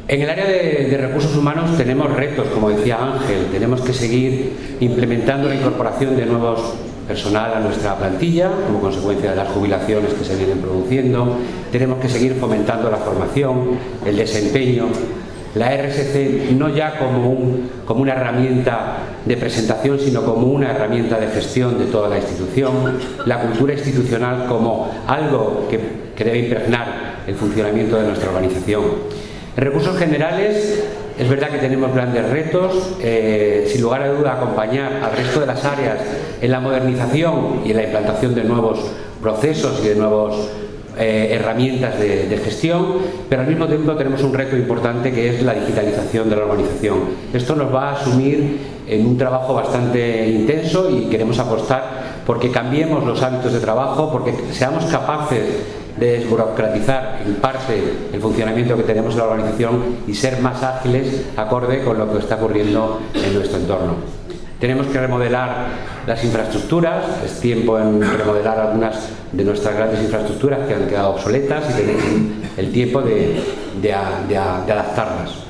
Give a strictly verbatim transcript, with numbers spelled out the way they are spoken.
En el área de, de recursos humanos tenemos retos, como decía Ángel. Tenemos que seguir implementando la incorporación de nuevos personal a nuestra plantilla como consecuencia de las jubilaciones que se vienen produciendo. Tenemos que seguir fomentando la formación, el desempeño, la R S C no ya como, un, como una herramienta de presentación, sino como una herramienta de gestión de toda la institución, la cultura institucional como algo que, que debe impregnar el funcionamiento de nuestra organización. En recursos generales es verdad que tenemos grandes retos, eh, sin lugar a duda acompañar al resto de las áreas en la modernización y en la implantación de nuevos procesos y de nuevas eh, herramientas de, de gestión, pero al mismo tiempo tenemos un reto importante que es la digitalización de la organización. Esto nos va a asumir en un trabajo bastante intenso y queremos apostar porque cambiemos los hábitos de trabajo, porque seamos capaces de desburocratizar en parte el funcionamiento que tenemos en la organización y ser más ágiles acorde con lo que está ocurriendo en nuestro entorno. Tenemos que remodelar las infraestructuras, es tiempo en remodelar algunas de nuestras grandes infraestructuras que han quedado obsoletas y tenemos el tiempo de, de, de, de adaptarlas.